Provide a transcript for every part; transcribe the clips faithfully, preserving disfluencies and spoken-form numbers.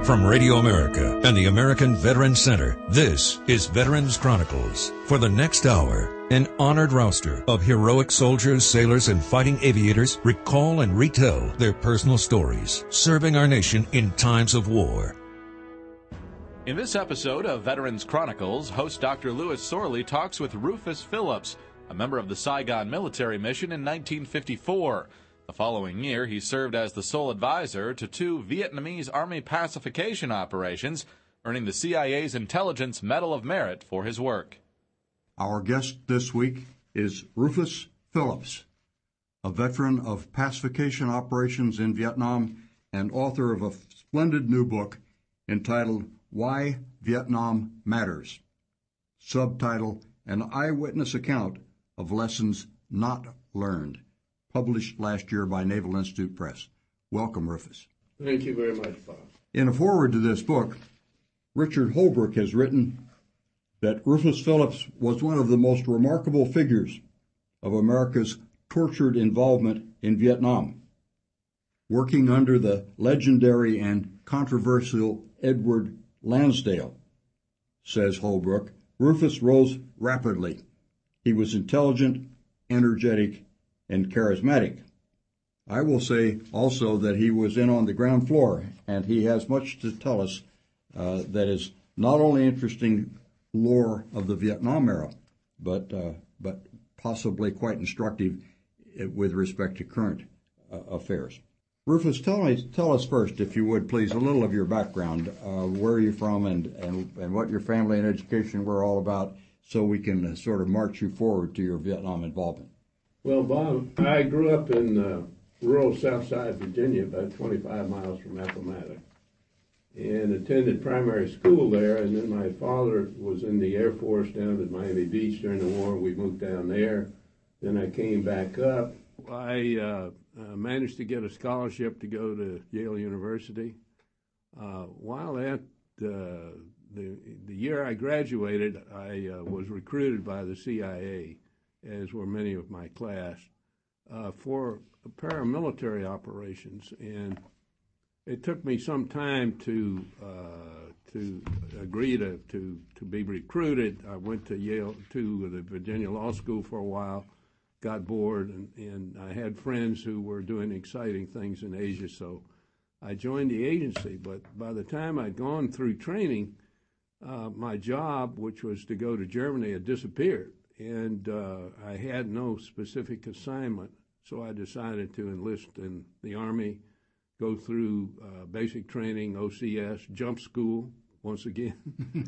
From Radio America and the American Veterans Center, this is Veterans Chronicles. For the next hour, an honored roster of heroic soldiers, sailors, and fighting aviators recall and retell their personal stories, serving our nation in times of war. In this episode of Veterans Chronicles, host Doctor Louis Sorley talks with Rufus Phillips, a member of the Saigon military mission in nineteen fifty-four. The following year, he served as the sole advisor to two Vietnamese Army pacification operations, earning the C I A's Intelligence Medal of Merit for his work. Our guest this week is Rufus Phillips, a veteran of pacification operations in Vietnam and author of a splendid new book entitled Why Vietnam Matters, subtitle An Eyewitness Account of Lessons Not Learned, published last year by Naval Institute Press. Welcome, Rufus. Thank you very much, Bob. In a foreword to this book, Richard Holbrook has written that Rufus Phillips was one of the most remarkable figures of America's tortured involvement in Vietnam. Working under the legendary and controversial Edward Lansdale, says Holbrook, Rufus rose rapidly. He was intelligent, energetic, and charismatic. I will say also that he was in on the ground floor, and he has much to tell us uh, that is not only interesting lore of the Vietnam era, but uh, but possibly quite instructive with respect to current uh, affairs. Rufus, tell me, tell us first, if you would, please, a little of your background, uh, where you're from, and, and, and what your family and education were all about, so we can uh, sort of march you forward to your Vietnam involvement. Well, Bob, I grew up in uh, rural Southside Virginia, about twenty-five miles from Appomattox, and attended primary school there. And then my father was in the Air Force down at Miami Beach during the war. We moved down there. Then I came back up. I uh, uh, managed to get a scholarship to go to Yale University. Uh, while at uh, the the year I graduated, I uh, was recruited by the C I A, as were many of my class, uh, for paramilitary operations. And it took me some time to uh, to agree to, to, to be recruited. I went to Yale, to the Virginia Law School for a while, got bored, and, and I had friends who were doing exciting things in Asia, so I joined the agency. But by the time I'd gone through training, uh, my job, which was to go to Germany, had disappeared. And uh, I had no specific assignment, so I decided to enlist in the Army, go through uh, basic training, O C S, jump school, once again.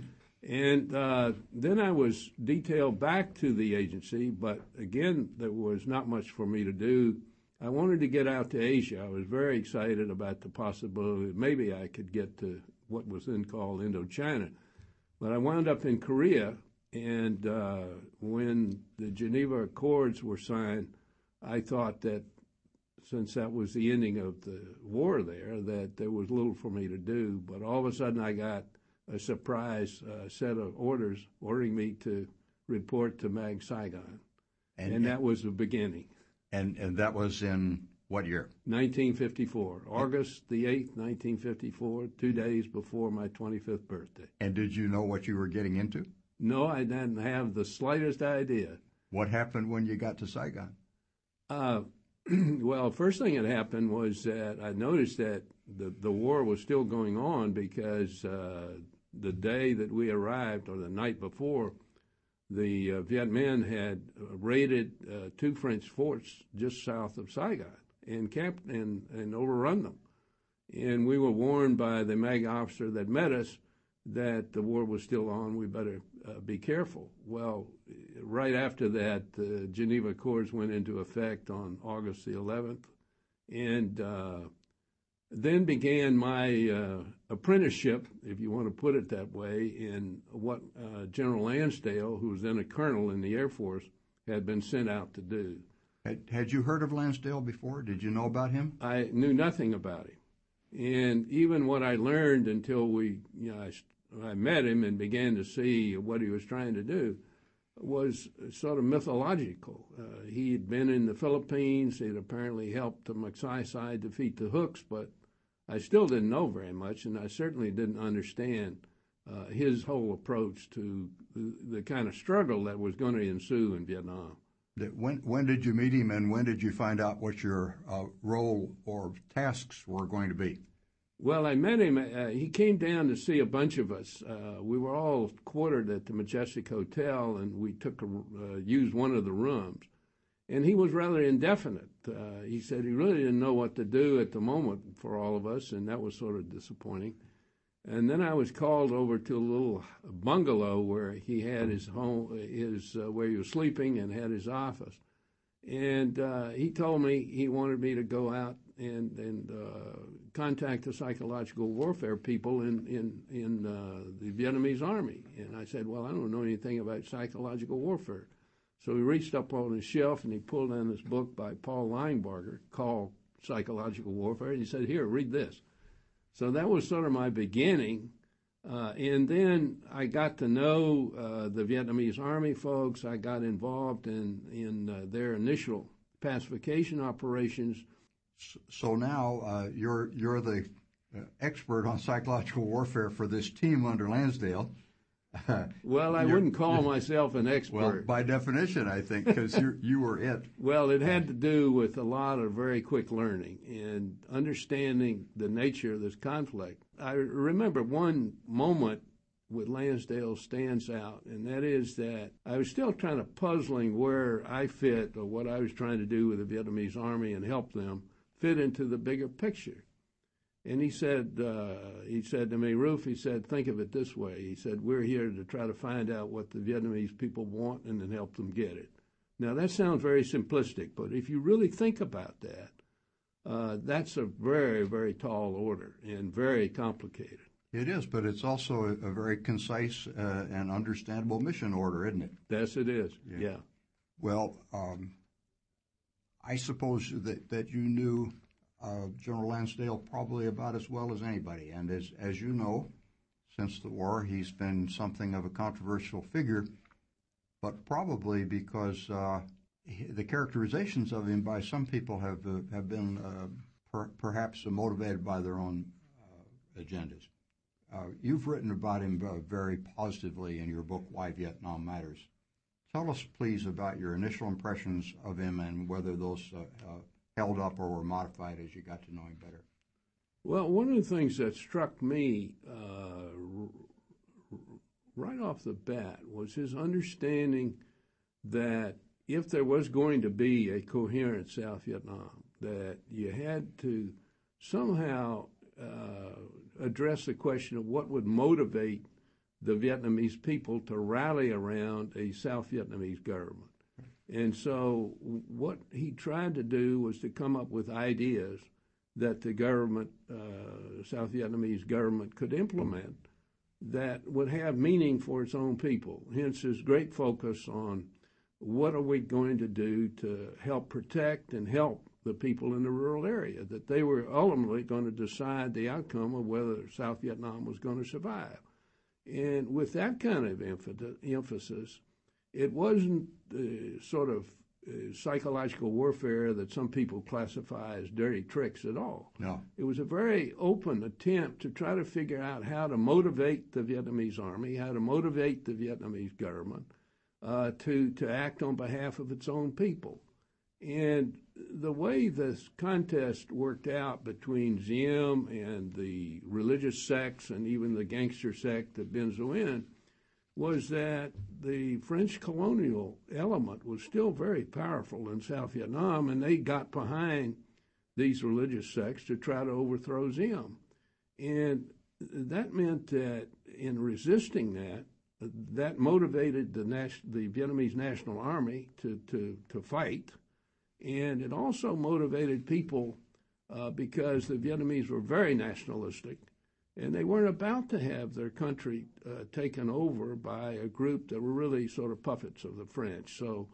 And uh, then I was detailed back to the agency, but again, there was not much for me to do. I wanted to get out to Asia. I was very excited about the possibility that maybe I could get to what was then called Indochina. But I wound up in Korea. And uh, when the Geneva Accords were signed, I thought that since that was the ending of the war there, that there was little for me to do. But all of a sudden I got a surprise uh, set of orders ordering me to report to Mag Saigon. And, and that was the beginning. And and that was in what year? nineteen fifty-four. August the eighth, nineteen fifty-four, two days before my twenty-fifth birthday. And did you know what you were getting into? No, I didn't have the slightest idea. What happened when you got to Saigon? Uh, well, first thing that happened was that I noticed that the, the war was still going on, because uh, the day that we arrived, or the night before, the uh, Viet Minh had raided uh, two French forts just south of Saigon and camped and, and overrun them. And we were warned by the Mag officer that met us that the war was still on, we better uh, be careful. Well, right after that, the Geneva Accords went into effect on August the eleventh, and uh, then began my uh, apprenticeship, if you want to put it that way, in what uh, General Lansdale, who was then a colonel in the Air Force, had been sent out to do. Had, had you heard of Lansdale before? Did you know about him? I knew nothing about him. And even what I learned until we, you know, I I met him and began to see what he was trying to do, was sort of mythological. Uh, he had been in the Philippines. He had apparently helped the Magsaysay defeat the Hooks, but I still didn't know very much, and I certainly didn't understand uh, his whole approach to the, the kind of struggle that was going to ensue in Vietnam. When, when did you meet him, and when did you find out what your uh, role or tasks were going to be? Well, I met him. Uh, he came down to see a bunch of us. Uh, we were all quartered at the Majestic Hotel, and we took a, uh, used one of the rooms. And he was rather indefinite. Uh, he said he really didn't know what to do at the moment for all of us, and that was sort of disappointing. And then I was called over to a little bungalow where he had his home, his uh, where he was sleeping, and had his office. And uh, he told me he wanted me to go out and and uh, contact the psychological warfare people in in in uh, the Vietnamese army. And I said, well, I don't know anything about psychological warfare. So he reached up on his shelf and he pulled down this book by Paul Linebarger called Psychological Warfare. And he said, here, read this. So that was sort of my beginning. Uh, and then I got to know uh, the Vietnamese Army folks. I got involved in, in uh, their initial pacification operations. So now uh, you're, you're the uh, expert on psychological warfare for this team under Lansdale. Well, I wouldn't call myself an expert. Well, by definition, I think, because you you were it. Well, it had to do with a lot of very quick learning and understanding the nature of this conflict. I remember one moment with Lansdale stands out, and that is that I was still trying to puzzling where I fit, or what I was trying to do with the Vietnamese Army and help them fit into the bigger picture. And he said, uh, he said to me, Roof, he said, think of it this way. He said, we're here to try to find out what the Vietnamese people want and then help them get it. Now, that sounds very simplistic, but if you really think about that, uh, that's a very, very tall order and very complicated. It is, but it's also a, a very concise uh, and understandable mission order, isn't it? Yes, it is, yeah. yeah. Well, um, I suppose that, that you knew Uh, General Lansdale probably about as well as anybody. And as as you know, since the war, he's been something of a controversial figure, but probably because uh, he, the characterizations of him by some people have uh, have been uh, per, perhaps motivated by their own uh, agendas. Uh, you've written about him uh, very positively in your book, Why Vietnam Matters. Tell us, please, about your initial impressions of him and whether those uh, uh, held up or were modified as you got to know him better. Well, one of the things that struck me uh, r- right off the bat was his understanding that if there was going to be a coherent South Vietnam, that you had to somehow uh, address the question of what would motivate the Vietnamese people to rally around a South Vietnamese government. And so what he tried to do was to come up with ideas that the government, uh, South Vietnamese government, could implement that would have meaning for its own people. Hence his great focus on what are we going to do to help protect and help the people in the rural area, that they were ultimately going to decide the outcome of whether South Vietnam was going to survive. And with that kind of emphasis, it wasn't uh, sort of uh, psychological warfare that some people classify as dirty tricks at all. No. It was a very open attempt to try to figure out how to motivate the Vietnamese army, how to motivate the Vietnamese government uh, to, to act on behalf of its own people. And the way this contest worked out between Diem and the religious sects and even the gangster sect of Ben Xuyen was that the French colonial element was still very powerful in South Vietnam, and they got behind these religious sects to try to overthrow Diem. And that meant that in resisting that, that motivated the, nas- the Vietnamese National Army to, to, to fight, and it also motivated people uh, because the Vietnamese were very nationalistic, and they weren't about to have their country uh, taken over by a group that were really sort of puppets of the French. So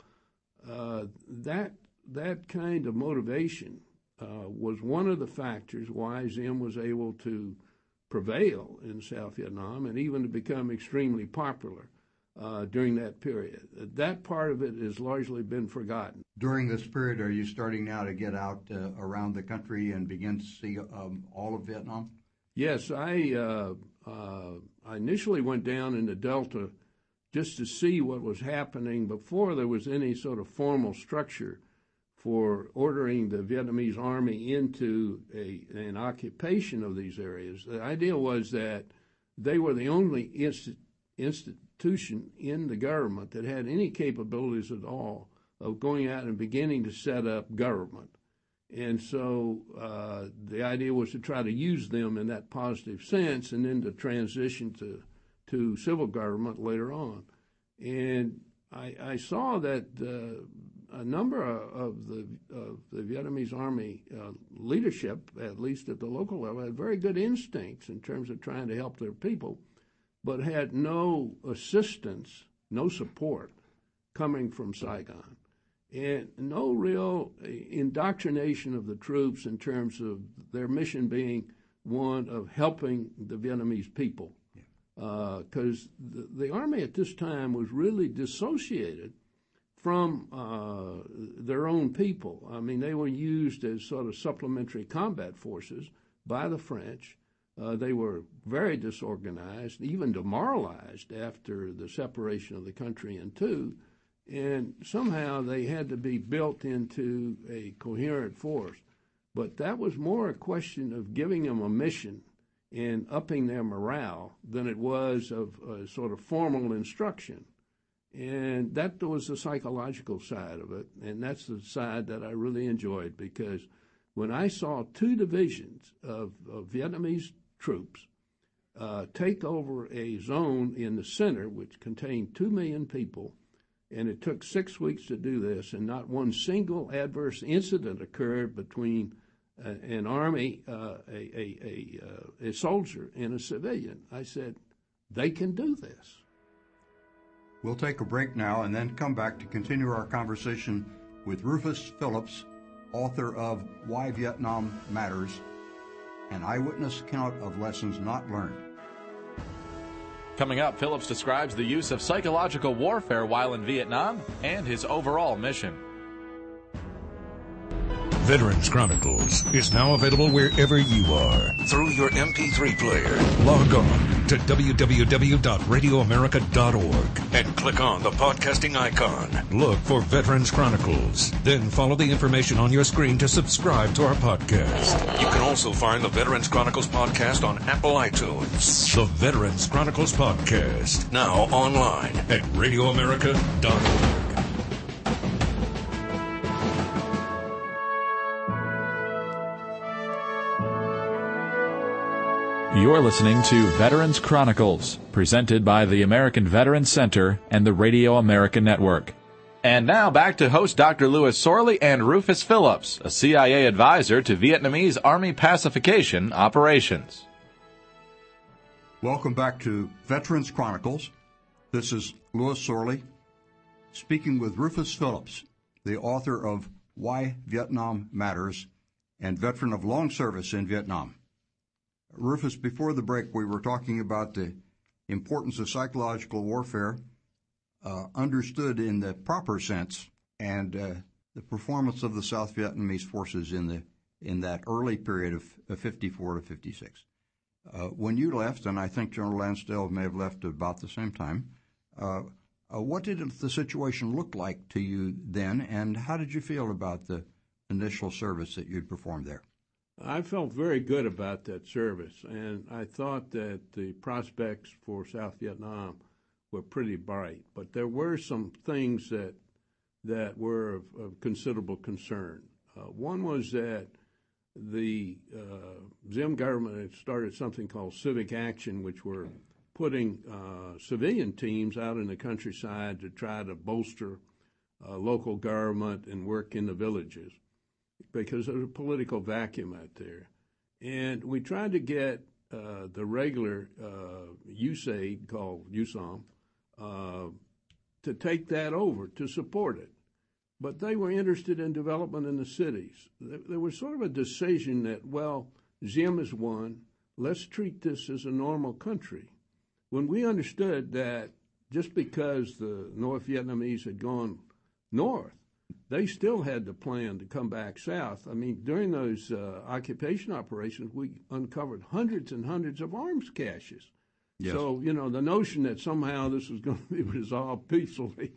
uh, that that kind of motivation uh, was one of the factors why Diem was able to prevail in South Vietnam and even to become extremely popular uh, during that period. That part of it has largely been forgotten. During this period, are you starting now to get out uh, around the country and begin to see um, all of Vietnam? Yes, I, uh, uh, I initially went down in the Delta just to see what was happening before there was any sort of formal structure for ordering the Vietnamese army into a, an occupation of these areas. The idea was that they were the only insti- institution in the government that had any capabilities at all of going out and beginning to set up government. And so uh, the idea was to try to use them in that positive sense and then to transition to, to civil government later on. And I, I saw that uh, a number of the, of the Vietnamese Army uh, leadership, at least at the local level, had very good instincts in terms of trying to help their people, but had no assistance, no support coming from Saigon. And no real indoctrination of the troops in terms of their mission being one of helping the Vietnamese people. Because uh, the, the Army at this time was really dissociated from uh, their own people. I mean, they were used as sort of supplementary combat forces by the French. Uh, they were very disorganized, even demoralized after the separation of the country in two. And somehow they had to be built into a coherent force. But that was more a question of giving them a mission and upping their morale than it was of a sort of formal instruction. And that was the psychological side of it, and that's the side that I really enjoyed, because when I saw two divisions of, of Vietnamese troops uh, take over a zone in the center which contained two million people, and it took six weeks to do this, and not one single adverse incident occurred between uh, an army, uh, a, a, a, uh, a soldier, and a civilian. I said, they can do this. We'll take a break now and then come back to continue our conversation with Rufus Phillips, author of Why Vietnam Matters, an eyewitness account of lessons not learned. Coming up, Phillips describes the use of psychological warfare while in Vietnam and his overall mission. Veterans Chronicles is now available wherever you are through your M P three player. Log on to w w w dot radio america dot org and click on the podcasting icon. Look for Veterans Chronicles. Then follow the information on your screen to subscribe to our podcast. You can also find the Veterans Chronicles podcast on Apple iTunes. The Veterans Chronicles podcast, now online at radio america dot org. You're listening to Veterans Chronicles, presented by the American Veterans Center and the Radio America Network. And now back to host Doctor Louis Sorley and Rufus Phillips, a C I A advisor to Vietnamese Army pacification operations. Welcome back to Veterans Chronicles. This is Louis Sorley speaking with Rufus Phillips, the author of Why Vietnam Matters and veteran of long service in Vietnam. Rufus, before the break, we were talking about the importance of psychological warfare uh, understood in the proper sense, and uh, the performance of the South Vietnamese forces in the in that early period of, of fifty-four to fifty-six. Uh, when you left, and I think General Lansdale may have left about the same time, uh, uh, what did the situation look like to you then, and how did you feel about the initial service that you'd performed there? I felt very good about that service, and I thought that the prospects for South Vietnam were pretty bright. But there were some things that that were of, of considerable concern. Uh, one was that the uh, Diem government had started something called Civic Action, which were putting uh, civilian teams out in the countryside to try to bolster uh, local government and work in the villages, because there was a political vacuum out there. And we tried to get uh, the regular uh, U S A I D, called U S O M, uh, to take that over, to support it. But they were interested in development in the cities. There was sort of a decision that, well, Diem is one, let's treat this as a normal country. When we understood that just because the North Vietnamese had gone north, they still had the plan to come back south. I mean, during those uh, occupation operations, we uncovered hundreds and hundreds of arms caches. Yes. So, you know, the notion that somehow this was going to be resolved peacefully,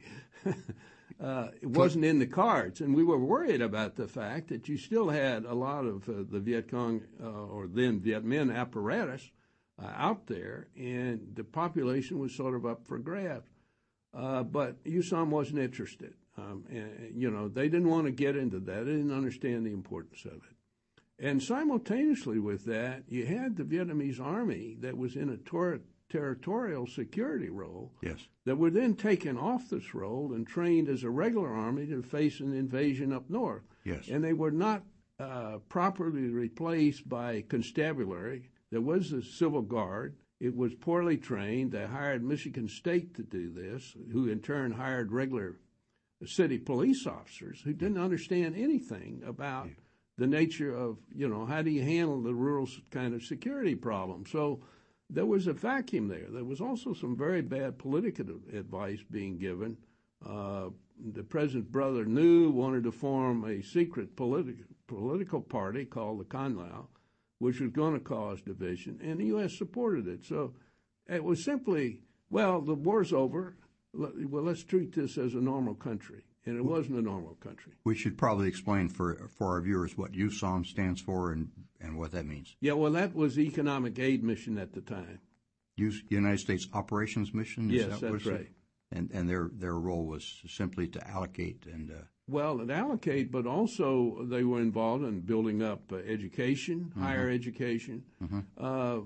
uh, it wasn't in the cards. And we were worried about the fact that you still had a lot of uh, the Viet Cong uh, or then Viet Minh apparatus uh, out there, and the population was sort of up for grabs. Uh, but U S O M wasn't interested. Um, and, you know, they didn't want to get into that. They didn't understand the importance of it. And simultaneously with that, you had the Vietnamese army that was in a tor- territorial security role. Yes. That were then taken off this role and trained as a regular army to face an invasion up north. Yes. And they were not uh, properly replaced by constabulary. There was the Civil Guard. It was poorly trained. They hired Michigan State to do this, who in turn hired regular city police officers who didn't understand anything about the nature of, you know, how do you handle the rural kind of security problem. So there was a vacuum there. There was also some very bad political advice being given. Uh, the president's brother Nhu wanted to form a secret politi- political party called the Con Lao, which was going to cause division, and the U S supported it. So it was simply, well, the war's over. Well, let's treat this as a normal country. And it wasn't a normal country. We should probably explain for for our viewers what U S O M stands for and, and what that means. Yeah, well, that was the Economic Aid Mission at the time. U- United States Operations Mission? Is yes, that that's right. It? And and their their role was simply to allocate and... Uh, well, to allocate, but also they were involved in building up uh, education, mm-hmm. higher education. Mm-hmm. Uh,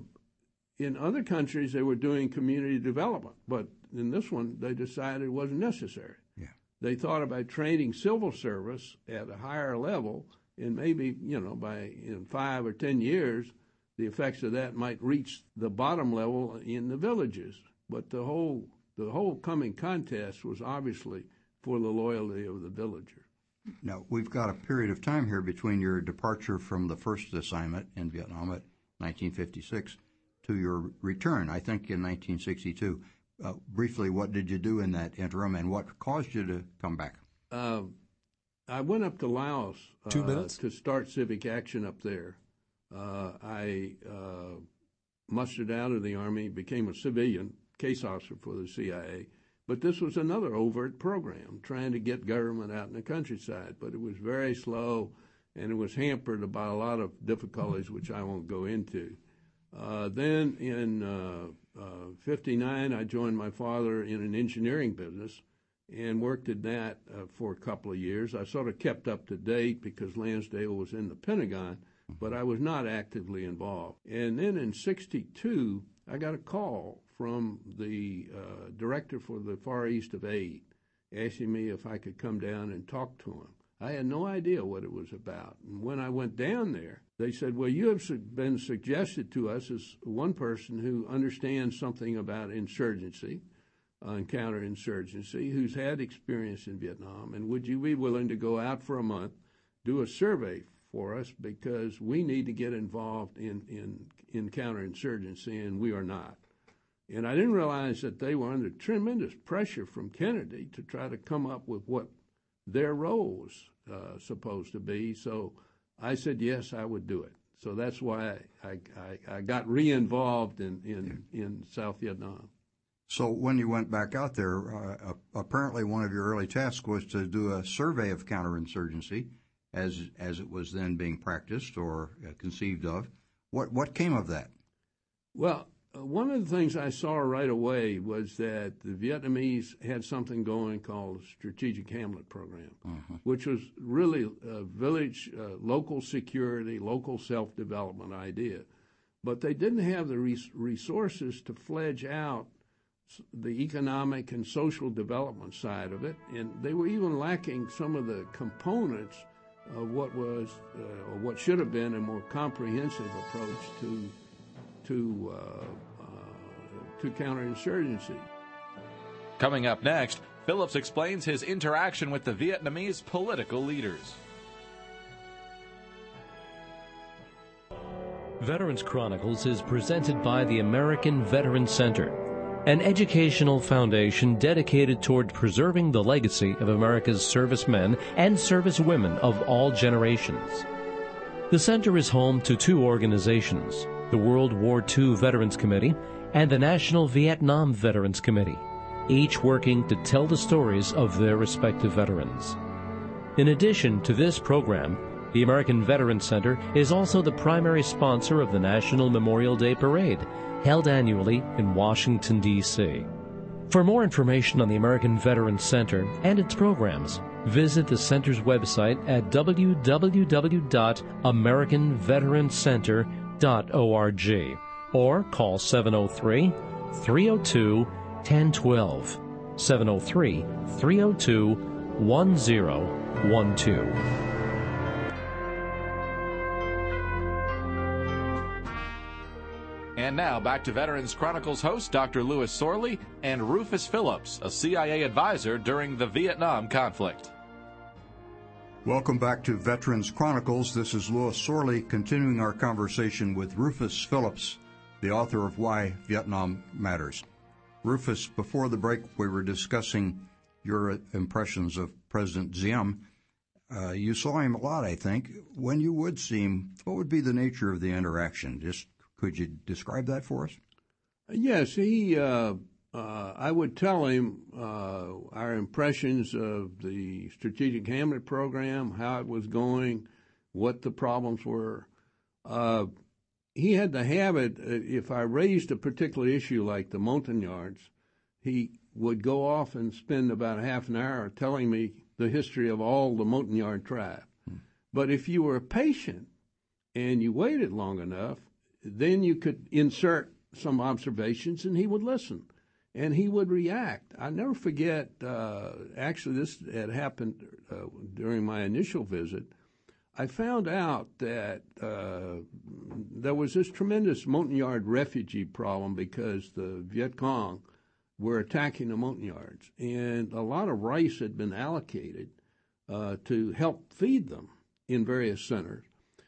in other countries, they were doing community development, but in this one, they decided it wasn't necessary. Yeah. They thought about training civil service at a higher level, and maybe, you know, by in five or ten years, the effects of that might reach the bottom level in the villages. But the whole the whole coming contest was obviously for the loyalty of the villager. Now, we've got a period of time here between your departure from the first assignment in Vietnam at nineteen fifty-six to your return, I think, in nineteen sixty-two. Uh, briefly, what did you do in that interim, and what caused you to come back? Uh, I went up to Laos uh, Two minutes. to start civic action up there. Uh, I uh, mustered out of the Army, became a civilian case officer for the C I A. But this was another overt program, trying to get government out in the countryside. But it was very slow, and it was hampered by a lot of difficulties, which I won't go into. Uh, then in uh, uh, fifty-nine, I joined my father in an engineering business and worked at that uh, for a couple of years. I sort of kept up to date because Lansdale was in the Pentagon, but I was not actively involved. And then in sixty-two, I got a call from the uh, director for the Far East of Aid, asking me if I could come down and talk to him. I had no idea what it was about. And when I went down there, they said, well, you have been suggested to us as one person who understands something about insurgency uh, and counterinsurgency, who's had experience in Vietnam, and would you be willing to go out for a month, do a survey for us, because we need to get involved in, in, in counterinsurgency, and we are not. And I didn't realize that they were under tremendous pressure from Kennedy to try to come up with what their role was uh, supposed to be. So I said, yes, I would do it. So that's why I, I, I got re-involved in, in, in South Vietnam. So when you went back out there, uh, apparently one of your early tasks was to do a survey of counterinsurgency as as it was then being practiced or uh, conceived of. What what came of that? Well, uh, one of the things I saw right away was that the Vietnamese had something going called the Strategic Hamlet Program, uh-huh. which was really a village, uh, local security, local self-development idea. But they didn't have the res- resources to fledge out the economic and social development side of it, and they were even lacking some of the components of what was, uh, or what should have been, a more comprehensive approach to to uh, uh, to counterinsurgency. Coming up next, Phillips explains his interaction with the Vietnamese political leaders. Veterans Chronicles is presented by the American Veterans Center. an educational foundation dedicated toward preserving the legacy of America's servicemen and servicewomen of all generations. The center is home to two organizations, the World War Two Veterans Committee and the National Vietnam Veterans Committee, each working to tell the stories of their respective veterans. In addition to this program, the American Veterans Center is also the primary sponsor of the National Memorial Day Parade, held annually in Washington, D C For more information on the American Veterans Center and its programs, visit the center's website at w w w dot american veterans center dot org or call seven oh three, three oh two, one oh one two, seven oh three, three oh two, one oh one two. And now, back to Veterans Chronicles host Doctor Louis Sorley and Rufus Phillips, a C I A advisor during the Vietnam conflict. Welcome back to Veterans Chronicles. This is Louis Sorley continuing our conversation with Rufus Phillips, the author of Why Vietnam Matters. Rufus, before the break, we were discussing your impressions of President Diem. Uh, you saw him a lot, I think. When you would see him, what would be the nature of the interaction? Just could you describe that for us? Yes, he. Uh, uh, I would tell him uh, our impressions of the Strategic Hamlet Program, how it was going, what the problems were. Uh, he had the habit, if I raised a particular issue like the Montagnards, he would go off and spend about half an hour telling me the history of all the Montagnard tribe. Hmm. But if you were patient and you waited long enough, then you could insert some observations and he would listen and he would react. I never forget, uh, actually this had happened uh, during my initial visit. I found out that uh, there was this tremendous Montagnard refugee problem because the Viet Cong were attacking the Montagnards, and a lot of rice had been allocated uh, to help feed them in various centers.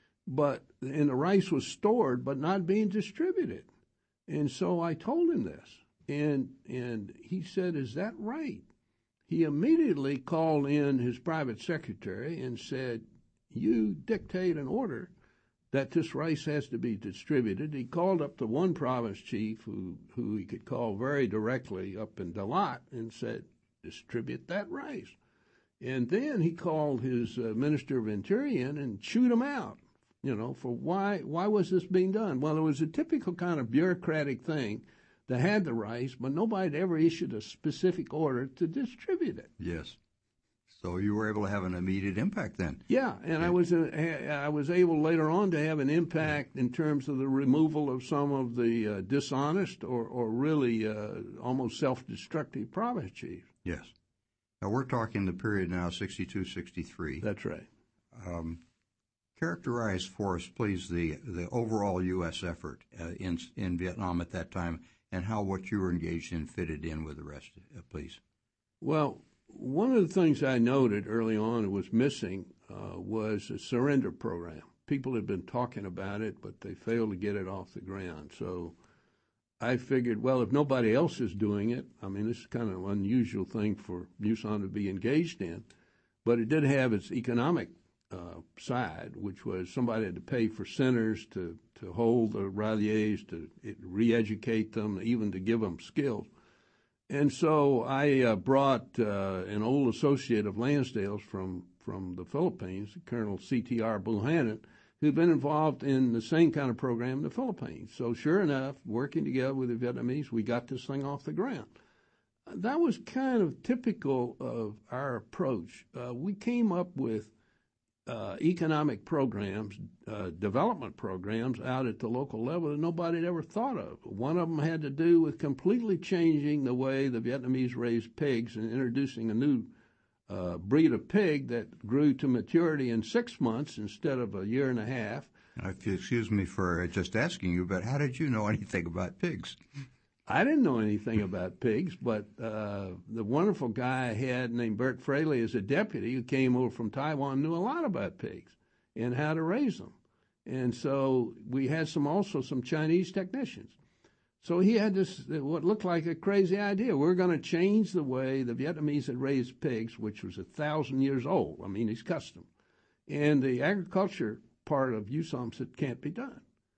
But and the rice was stored but not being distributed. And so I told him this, and and he said, "Is that right?" He immediately called in his private secretary and said, "You dictate an order that this rice has to be distributed." He called up the one province chief who, who he could call very directly up in Dalat and said, "Distribute that rice." And then he called his uh, Minister of Interior in and chewed him out, you know, for why why was this being done? Well, it was a typical kind of bureaucratic thing that had the rice, but nobody had ever issued a specific order to distribute it. Yes. So you were able to have an immediate impact then. Yeah, and yeah. I was uh, I was able later on to have an impact in terms of the removal of some of the uh, dishonest or, or really uh, almost self-destructive province chiefs. Yes. Now we're talking the period now, sixty-two, sixty-three. That's right. Um, characterize for us, please, the, the overall U S effort uh, in in Vietnam at that time and how what you were engaged in fitted in with the rest, uh, please. Well, one of the things I noted early on was missing uh, was a surrender program. People had been talking about it, but they failed to get it off the ground. So I figured, well, if nobody else is doing it, I mean, this is kind of an unusual thing for U S O N to be engaged in, but it did have its economic uh, side, which was somebody had to pay for centers to, to hold the ralliers, to re-educate them, even to give them skills. And so I uh, brought uh, an old associate of Lansdale's from, from the Philippines, Colonel C T R Buchanan, who'd been involved in the same kind of program in the Philippines. So sure enough, working together with the Vietnamese, we got this thing off the ground. That was kind of typical of our approach. Uh, we came up with uh, economic programs, uh, development programs out at the local level that nobody had ever thought of. One of them had to do with completely changing the way the Vietnamese raised pigs and introducing a new uh, breed of pig that grew to maturity in six months instead of a year and a half. If you excuse me for just asking you, but how did you know anything about pigs? I didn't know anything about pigs, but uh, the wonderful guy I had named Bert Fraley as a deputy who came over from Taiwan knew a lot about pigs and how to raise them. And so we had some also some Chinese technicians. So he had this, what looked like a crazy idea. We're going to change the way the Vietnamese had raised pigs, which was a thousand years old. I mean, it's custom. And the agriculture part of U S A M said, can't be done.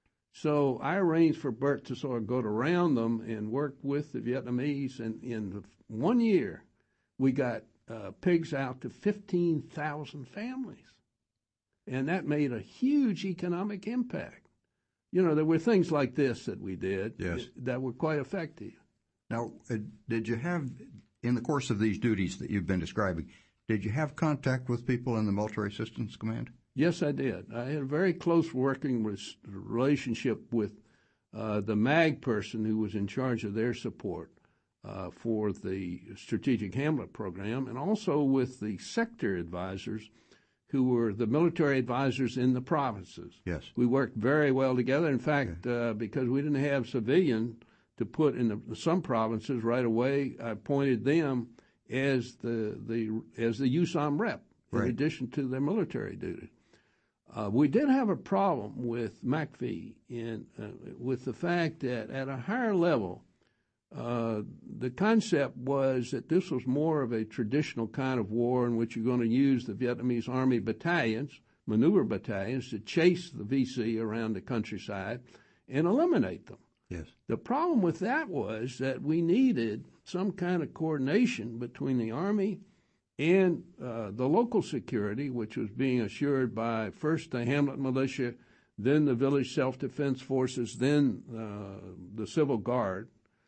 So I arranged for Bert to sort of go around them and work with the Vietnamese. And in one year, we got uh, pigs out to fifteen thousand families. And that made a huge economic impact. You know, there were things like this that we did yes. that were quite effective. Now, uh, did you have, in the course of these duties that you've been describing, did you have contact with people in the Military Assistance Command? Yes, I did. I had a very close working relationship with uh, the M A G person who was in charge of their support uh, for the Strategic Hamlet Program, and also with the sector advisors who were the military advisors in the provinces. Yes. We worked very well together. In fact, uh, because we didn't have civilian to put in the, some provinces right away, I appointed them as the, the as the U S A M rep, in right. addition to their military duty. Uh, we did have a problem with M A C V in uh, with the fact that at a higher level, uh, the concept was that this was more of a traditional kind of war in which you're going to use the Vietnamese Army battalions, maneuver battalions, to chase the V C around the countryside and eliminate them. Yes. The problem with that was that we needed some kind of coordination between the Army and uh, the local security, which was being assured by first the Hamlet Militia, then the Village Self-Defense Forces, then uh, the Civil Guard.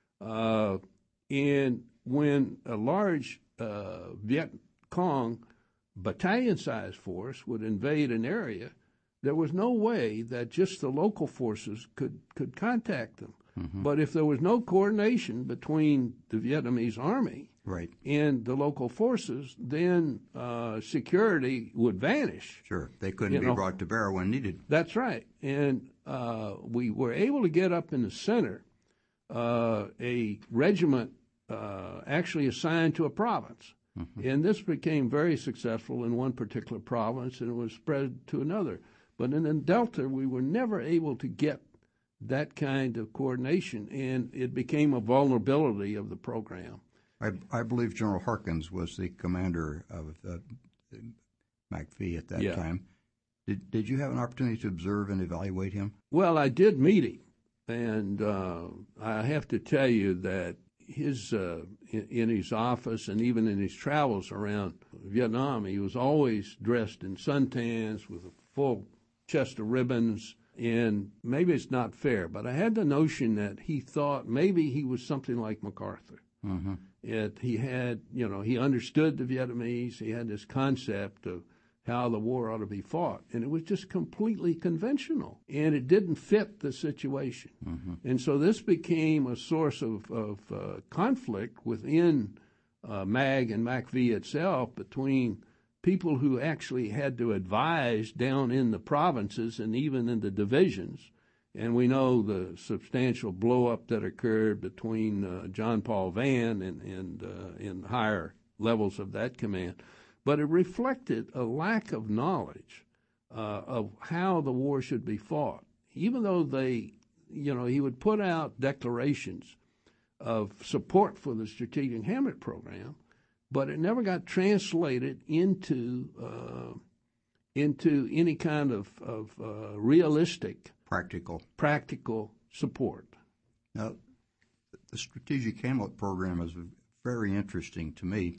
Uh, and when a large uh, Viet Cong battalion-sized force would invade an area, there was no way that just the local forces could, could contact them. Mm-hmm. But if there was no coordination between the Vietnamese Army right. and the local forces, then uh, security would vanish. Sure. They couldn't you be know. brought to bear when needed. That's right. And uh, we were able to get up in the center uh, a regiment uh, actually assigned to a province. Mm-hmm. And this became very successful in one particular province, and it was spread to another. But in the Delta, we were never able to get that kind of coordination, and it became a vulnerability of the program. I, I believe General Harkins was the commander of uh, M A C V at that yeah. time. Did did you have an opportunity to observe and evaluate him? Well, I did meet him, and uh, I have to tell you that his uh, in, in his office and even in his travels around Vietnam, he was always dressed in suntans with a full chest of ribbons. And maybe it's not fair, but I had the notion that he thought maybe he was something like MacArthur. Mm-hmm. It, he had, you know, he understood the Vietnamese. He had this concept of how the war ought to be fought. And it was just completely conventional. And it didn't fit the situation. Mm-hmm. And so this became a source of, of uh, conflict within uh, M A G and M A C V itself between people who actually had to advise down in the provinces and even in the divisions. And we know the substantial blow-up that occurred between uh, John Paul Vann and, and uh, in higher levels of that command. But it reflected a lack of knowledge uh, of how the war should be fought. Even though they, you know, he would put out declarations of support for the Strategic Hamlet Program, but it never got translated into uh, into any kind of, of uh, realistic, practical, practical support. Now, the Strategic Hamlet Program is very interesting to me.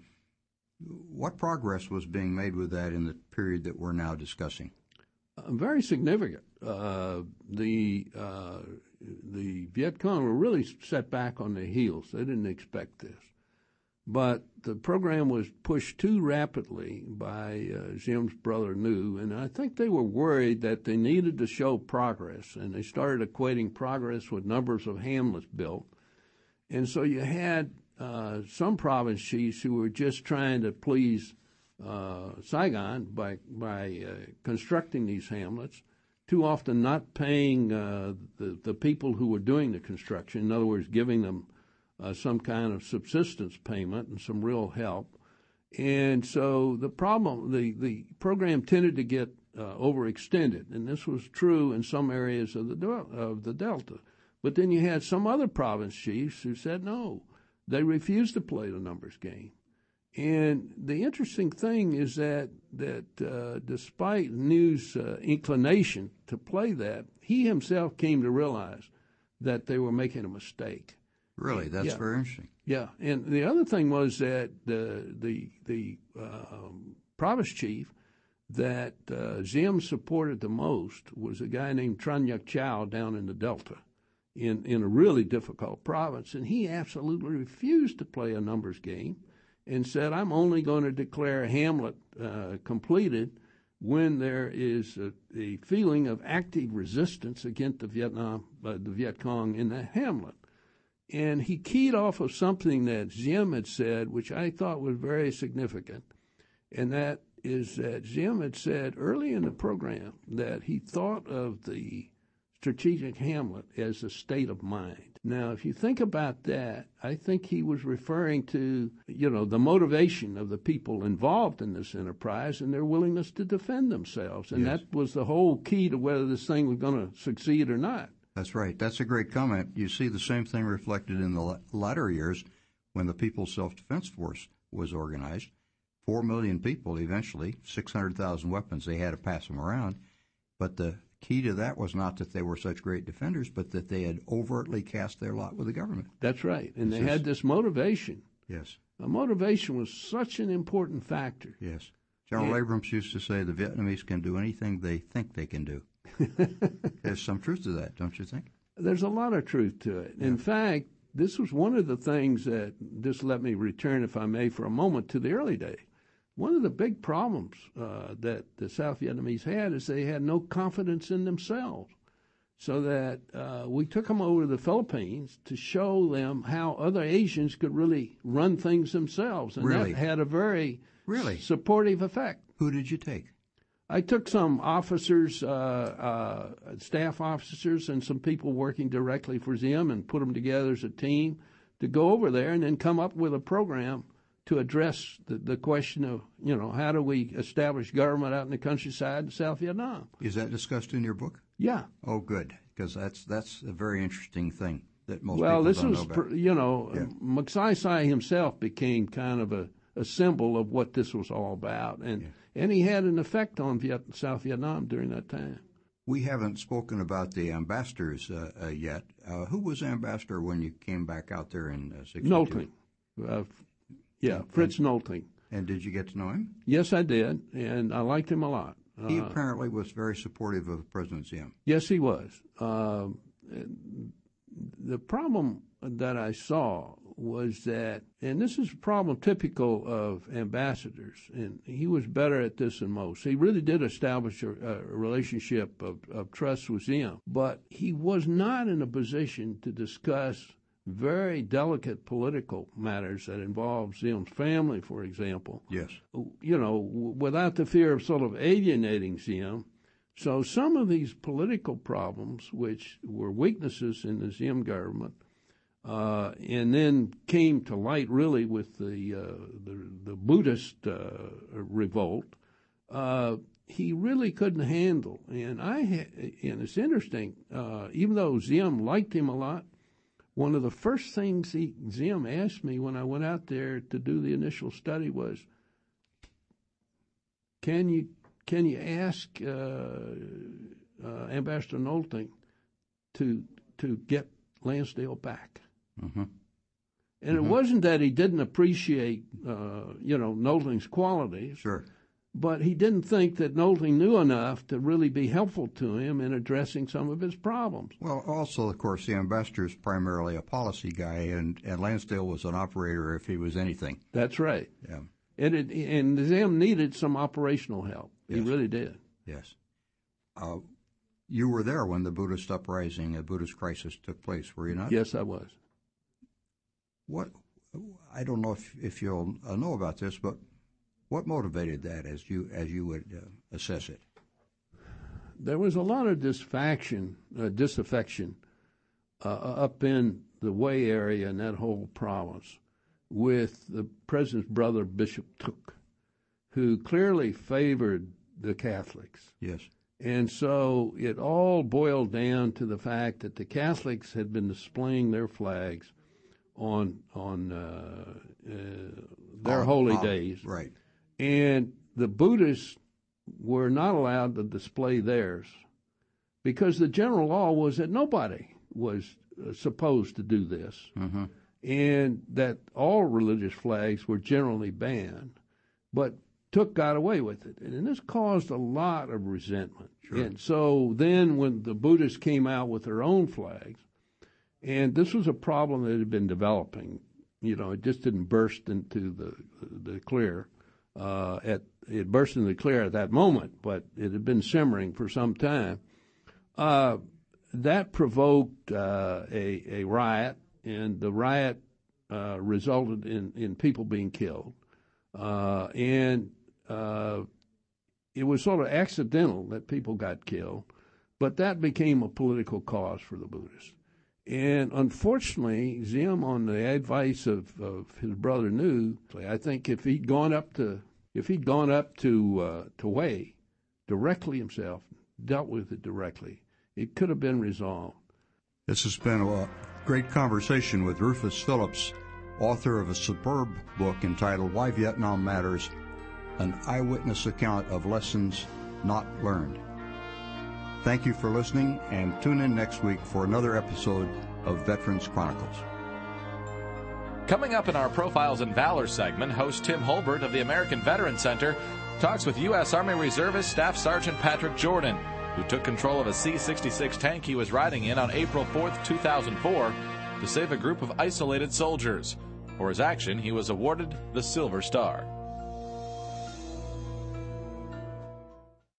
What progress was being made with that in the period that we're now discussing? Uh, very significant. Uh, the uh, the Viet Cong were really set back on their heels. They didn't expect this. But the program was pushed too rapidly by uh, Jim's brother New, and I think they were worried that they needed to show progress, and they started equating progress with numbers of hamlets built. And so you had uh, some province chiefs who were just trying to please uh, Saigon by by uh, constructing these hamlets, too often not paying uh, the, the people who were doing the construction, in other words, giving them Uh, some kind of subsistence payment and some real help. And so the problem, the, the program tended to get uh, overextended, and this was true in some areas of the of the Delta. But then you had some other province chiefs who said no. They refused to play the numbers game. And the interesting thing is that that uh, despite New's uh, inclination to play that, he himself came to realize that they were making a mistake. Really, that's yeah. very interesting. Yeah, and the other thing was that the the the uh, province chief that uh, Zim supported the most was a guy named Tran Yak Chow down in the Delta, in in a really difficult province, and he absolutely refused to play a numbers game, and said, "I'm only going to declare Hamlet uh, completed when there is a, a feeling of active resistance against the Vietnam, uh, the Viet Cong in the Hamlet." And he keyed off of something that Zim had said, which I thought was very significant, and that is that Zim had said early in the program that he thought of the strategic Hamlet as a state of mind. Now, if you think about that, I think he was referring to, you know, the motivation of the people involved in this enterprise and their willingness to defend themselves. And yes. that was the whole key to whether this thing was going to succeed or not. That's right. That's a great comment. You see the same thing reflected in the latter years when the People's Self-Defense Force was organized. Four million people eventually, six hundred thousand weapons. They had to pass them around. But the key to that was not that they were such great defenders, but that they had overtly cast their lot with the government. That's right. And this they is, had this motivation. Yes. The motivation was such an important factor. Yes. General yeah. Abrams used to say the Vietnamese can do anything they think they can do. There's some truth to that, don't you think? There's a lot of truth to it. Yeah. In fact, this was one of the things that, just let me return, if I may, for a moment to the early days. One of the big problems uh, that the South Vietnamese had is they had no confidence in themselves. So that uh, we took them over to the Philippines to show them how other Asians could really run things themselves. And really? that had a very really? supportive effect. Who did you take? I took some officers, uh, uh, staff officers, and some people working directly for Zim and put them together as a team to go over there and then come up with a program to address the, the question of, you know, how do we establish government out in the countryside in South Vietnam? Is that discussed in your book? Yeah. Oh, good, because that's that's a very interesting thing that most well, people this don't was, know about. You know, yeah. Magsaysay himself became kind of a, a symbol of what this was all about, and yeah. and he had an effect on Viet, South Vietnam during that time. We haven't spoken about the ambassadors uh, uh, yet. Uh, who was ambassador when you came back out there in uh, sixty-two? Nolting. Uh, yeah, Fritz and, Nolting. And did you get to know him? Yes, I did, and I liked him a lot. He uh, apparently was very supportive of President Zim. Yes, he was. Uh, the problem that I saw was that, and this is a problem typical of ambassadors, and he was better at this than most. He really did establish a, a relationship of, of trust with Zim, but he was not in a position to discuss very delicate political matters that involve Zim's family, for example. Yes. You know, without the fear of sort of alienating Zim. So some of these political problems, which were weaknesses in the Zim government, uh, and then came to light really with the uh, the, the Buddhist uh, revolt, uh, he really couldn't handle. And I, ha- and it's interesting, uh, even though Zim liked him a lot, one of the first things he, Zim asked me when I went out there to do the initial study was, "Can you can you ask uh, uh, Ambassador Nolting to to get Lansdale back?" Mm-hmm. And mm-hmm. it wasn't that he didn't appreciate, uh, you know, Nolting's qualities. Sure. But he didn't think that Nolting knew enough to really be helpful to him in addressing some of his problems. Well, also, of course, the ambassador is primarily a policy guy, and, and Lansdale was an operator if he was anything. That's right. Yeah. And, it, and Zim needed some operational help. Yes. He really did. Yes. Uh, you were there when the Buddhist uprising, the Buddhist crisis took place, were you not? Yes, I was. What, I don't know if, if you'll uh, know about this, but what motivated that as you as you would uh, assess it? There was a lot of disfaction, uh, disaffection uh, up in the Hue area in that whole province with the president's brother, Bishop Took, who clearly favored the Catholics. Yes. And so it all boiled down to the fact that the Catholics had been displaying their flags on on uh, uh, their Oh, holy oh, days. Right. And the Buddhists were not allowed to display theirs because the general law was that nobody was uh, supposed to do this, Mm-hmm. and that all religious flags were generally banned. But Took got away with it, and this caused a lot of resentment. Sure. And so then when the Buddhists came out with their own flags, and this was a problem that had been developing, you know, it just didn't burst into the the clear. Uh, at it burst into the clear at that moment, but it had been simmering for some time. Uh, that provoked uh, a a riot, and the riot uh, resulted in, in people being killed. Uh, and uh, it was sort of accidental that people got killed, but that became a political cause for the Buddhists. And unfortunately, Zim, on the advice of, of his brother Nu, I think if he'd gone up to if he'd gone up to uh, to Wei directly himself, dealt with it directly, it could have been resolved. This has been a great conversation with Rufus Phillips, author of a superb book entitled Why Vietnam Matters, an eyewitness account of lessons not learned. Thank you for listening, and tune in next week for another episode of Veterans Chronicles. Coming up in our Profiles in Valor segment, host Tim Holbert of the American Veterans Center talks with U S Army Reservist Staff Sergeant Patrick Jordan, who took control of a C sixty-six tank he was riding in on April fourth, two thousand four, to save a group of isolated soldiers. For his action, he was awarded the Silver Star.